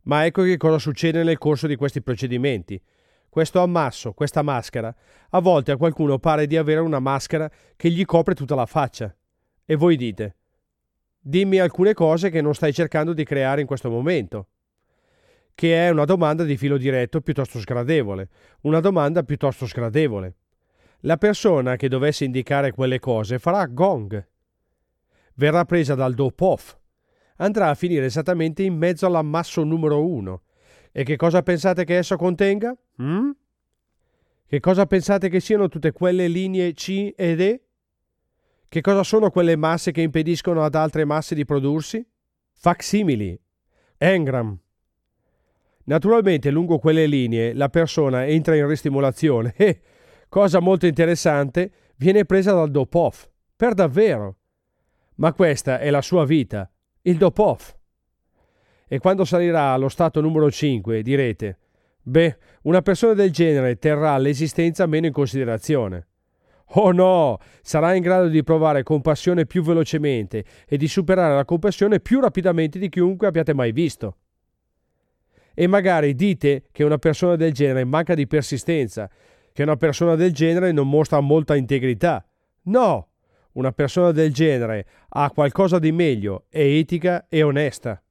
Ma ecco che cosa succede nel corso di questi procedimenti. Questo ammasso, questa maschera, a volte a qualcuno pare di avere una maschera che gli copre tutta la faccia. E voi dite: dimmi alcune cose che non stai cercando di creare in questo momento. Che è una domanda di filo diretto piuttosto sgradevole. Una domanda piuttosto sgradevole. La persona che dovesse indicare quelle cose farà gong. Verrà presa dal dope-off. Andrà a finire esattamente in mezzo all'ammasso numero 1. E che cosa pensate che esso contenga? Che cosa pensate che siano tutte quelle linee C ed E? Che cosa sono quelle masse che impediscono ad altre masse di prodursi? Facsimili. Engram. Naturalmente lungo quelle linee la persona entra in ristimolazione e, cosa molto interessante, viene presa dal dope-off. Per davvero. Ma questa è la sua vita, il dope-off. E quando salirà allo stato numero 5 direte: beh, una persona del genere terrà l'esistenza meno in considerazione. Oh no, sarà in grado di provare compassione più velocemente e di superare la compassione più rapidamente di chiunque abbiate mai visto. E magari dite che una persona del genere manca di persistenza, che una persona del genere non mostra molta integrità. No, una persona del genere ha qualcosa di meglio, è etica e onesta.